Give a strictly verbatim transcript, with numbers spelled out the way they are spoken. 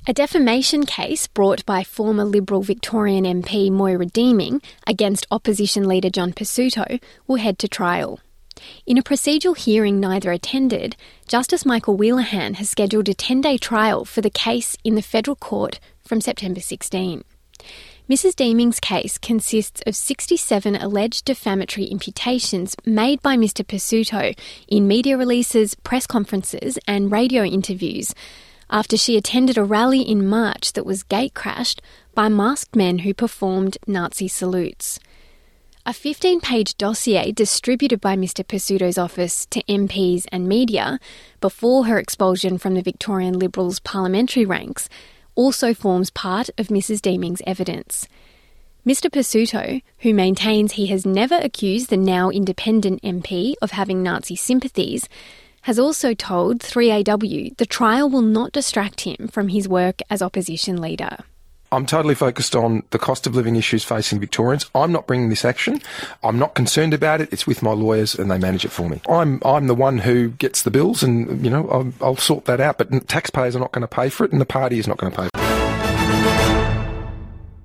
A defamation case brought by former Liberal Victorian M P Moira Deeming against opposition leader John Pesutto will head to trial. In a procedural hearing neither attended, Justice Michael Wheelahan has scheduled a ten-day trial for the case in the federal court from September sixteenth. Missus Deeming's case consists of sixty-seven alleged defamatory imputations made by Mister Pesutto in media releases, press conferences and radio interviews after she attended a rally in March that was gatecrashed by masked men who performed Nazi salutes. A fifteen-page dossier distributed by Mister Pesutto's office to M Ps and media before her expulsion from the Victorian Liberals' parliamentary ranks also forms part of Missus Deeming's evidence. Mister Pesutto, who maintains he has never accused the now independent M P of having Nazi sympathies, has also told three A W the trial will not distract him from his work as opposition leader. I'm totally focused on the cost of living issues facing Victorians. I'm not bringing this action. I'm not concerned about it. It's with my lawyers and they manage it for me. I'm I'm the one who gets the bills and, you know, I'll, I'll sort that out. But taxpayers are not going to pay for it and the party is not going to pay for it.